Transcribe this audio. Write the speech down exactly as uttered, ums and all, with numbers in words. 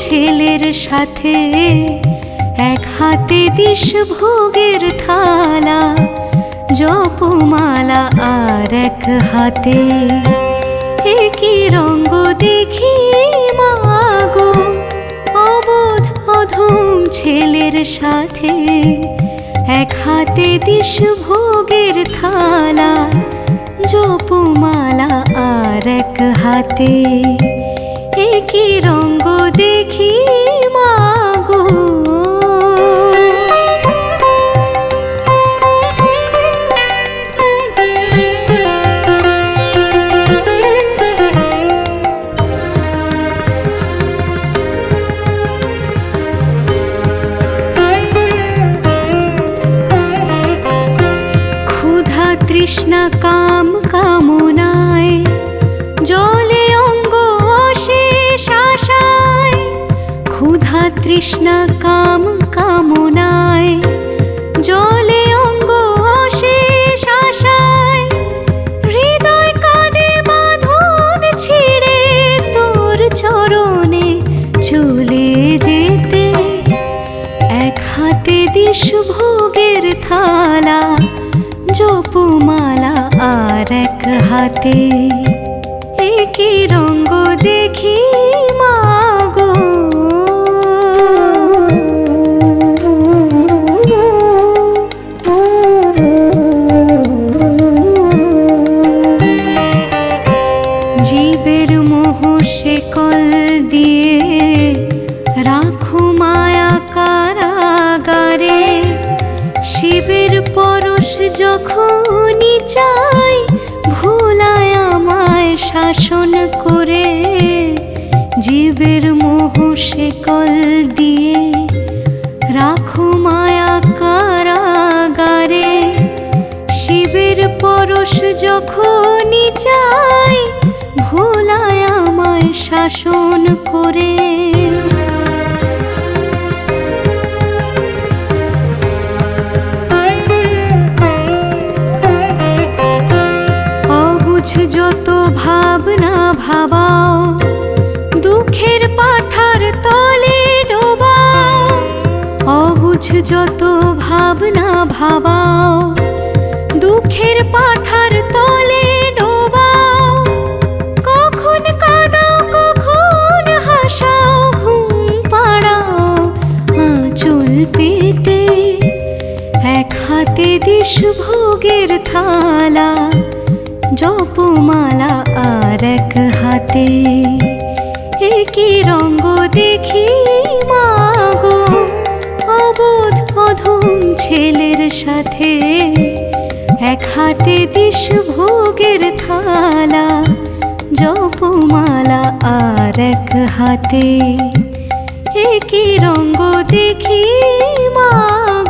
ছেলের সাথে এক হাতে দিশ ভোগের থালা জপমালা আর এক হাতে একই রঙ্গ দেখি মাগো অবোধ অধম ছেলের সাথে এক হাতে দিশ ভোগের থালা জপমালা আর এক হাতে একই রঙ্গ দেখি মাগো। ক্ষুধা তৃষ্ণা কাম কামনায় জলে অঙ্গ অশেষ আশায়, ক্ষুধা তৃষ্ণা কাম কামনায় জলে অঙ্গ অশেষ আশায়, হৃদয় কাঁদে বাঁধন ছিঁড়ে তোর চরণে চলে যেতে, এক হাতে দিশ ভোগের থালা জপমালা আর এক হাতে একই রঙ্গ দেখি মাগো। জীবের মোহ শেকল দিয়ে রাখো মায়া কারাগারে, শিবের পরশ যখনই চাই ভোলায় আমায় শাসন করে, জীবের মোহ শেকল দিয়ে রাখো মায়া কারাগারে, শিবের পরশ যখনই চাই ভোলায় আমায় শাসন করে। যত ভাবনা ভাবাও দুঃখের পাথার তলে ডোবাও, অবুঝ যত ভাবনা ভাবাও দুঃখের পাথার তলে ডোবাও, কখন কাঁদাও কখন হাসাও ঘুম পাড়াও আঁচল পেতে, এক হাতে দিশ ভোগের থালা জপমালা আর এক হাতে একই রঙ্গ দেখি মাগো, অবোধ অধম ছেলের সাথে এক হাতে দিশ ভোগের থালা জপমালা আর এক হাতে একই রঙ্গ দেখি মাগো।